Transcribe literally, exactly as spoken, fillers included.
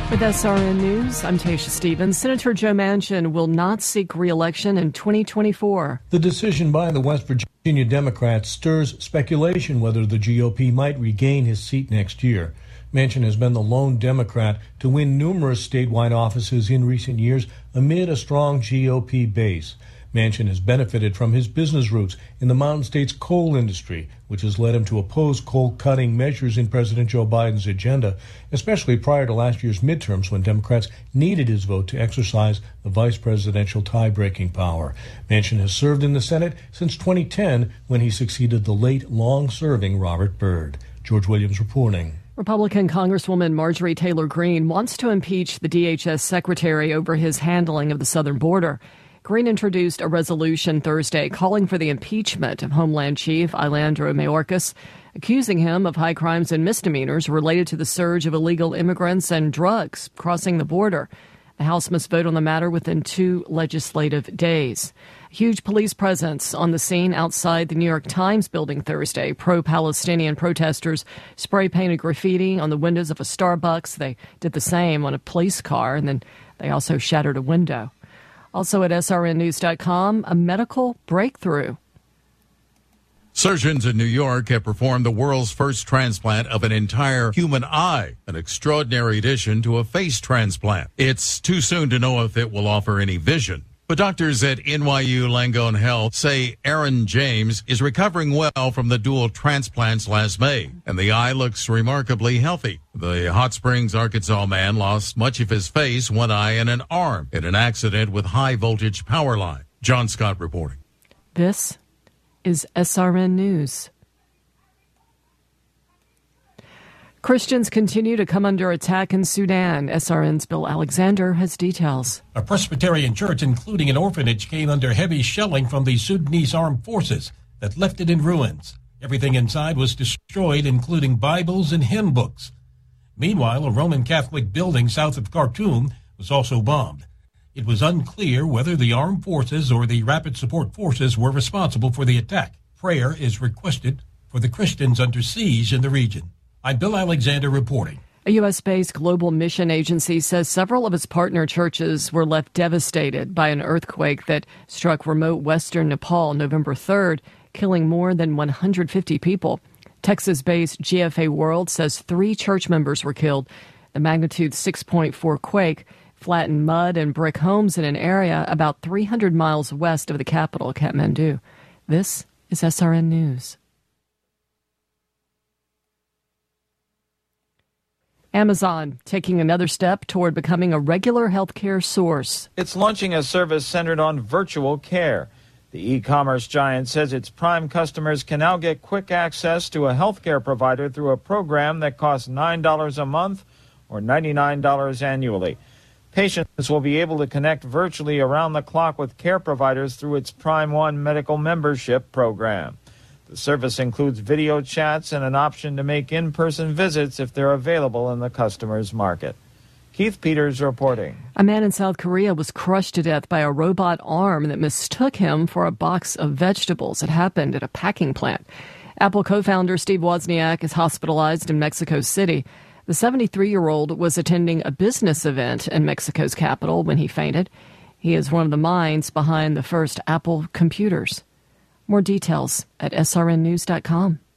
With S R N News, I'm Tasha Stevens. Senator Joe Manchin will not seek re-election in twenty twenty-four. The decision by the West Virginia Democrats stirs speculation whether the G O P might regain his seat next year. Manchin has been the lone Democrat to win numerous statewide offices in recent years amid a strong G O P base. Manchin has benefited from his business roots in the Mountain States coal industry, which has led him to oppose coal-cutting measures in President Joe Biden's agenda, especially prior to last year's midterms when Democrats needed his vote to exercise the vice presidential tie-breaking power. Manchin has served in the Senate since twenty ten, when he succeeded the late, long-serving Robert Byrd. George Williams reporting. Republican Congresswoman Marjorie Taylor Greene wants to impeach the D H S secretary over his handling of the southern border. Greene introduced a resolution Thursday calling for the impeachment of Homeland Chief Alejandro Mayorkas, accusing him of high crimes and misdemeanors related to the surge of illegal immigrants and drugs crossing the border. The House must vote on the matter within two legislative days. A huge police presence on the scene outside the New York Times building Thursday. Pro-Palestinian protesters spray-painted graffiti on the windows of a Starbucks. They did the same on a police car, and then they also shattered a window. Also at S R N news dot com, a medical breakthrough. Surgeons in New York have performed the world's first transplant of an entire human eye, an extraordinary addition to a face transplant. It's too soon to know if it will offer any vision. But doctors at N Y U Langone Health say Aaron James is recovering well from the dual transplants last May, and the eye looks remarkably healthy. The Hot Springs, Arkansas man lost much of his face, one eye, and an arm in an accident with high-voltage power line. John Scott reporting. This is S R N News. Christians continue to come under attack in Sudan. S R N's Bill Alexander has details. A Presbyterian church, including an orphanage, came under heavy shelling from the Sudanese armed forces that left it in ruins. Everything inside was destroyed, including Bibles and hymn books. Meanwhile, a Roman Catholic building south of Khartoum was also bombed. It was unclear whether the armed forces or the rapid support forces were responsible for the attack. Prayer is requested for the Christians under siege in the region. I'm Bill Alexander reporting. A U S-based global mission agency says several of its partner churches were left devastated by an earthquake that struck remote western Nepal November third, killing more than one hundred fifty people. Texas-based G F A World says three church members were killed. The magnitude six point four quake flattened mud and brick homes in an area about three hundred miles west of the capital, Kathmandu. This is S R N News. Amazon taking another step toward becoming a regular healthcare source. It's launching a service centered on virtual care. The e-commerce giant says its Prime customers can now get quick access to a healthcare provider through a program that costs nine dollars a month or ninety-nine dollars annually. Patients will be able to connect virtually around the clock with care providers through its Prime One medical membership program. The service includes video chats and an option to make in-person visits if they're available in the customer's market. Keith Peters reporting. A man in South Korea was crushed to death by a robot arm that mistook him for a box of vegetables. It happened at a packing plant. Apple co-founder Steve Wozniak is hospitalized in Mexico City. The seventy-three-year-old was attending a business event in Mexico's capital when he fainted. He is one of the minds behind the first Apple computers. More details at S R N news dot com.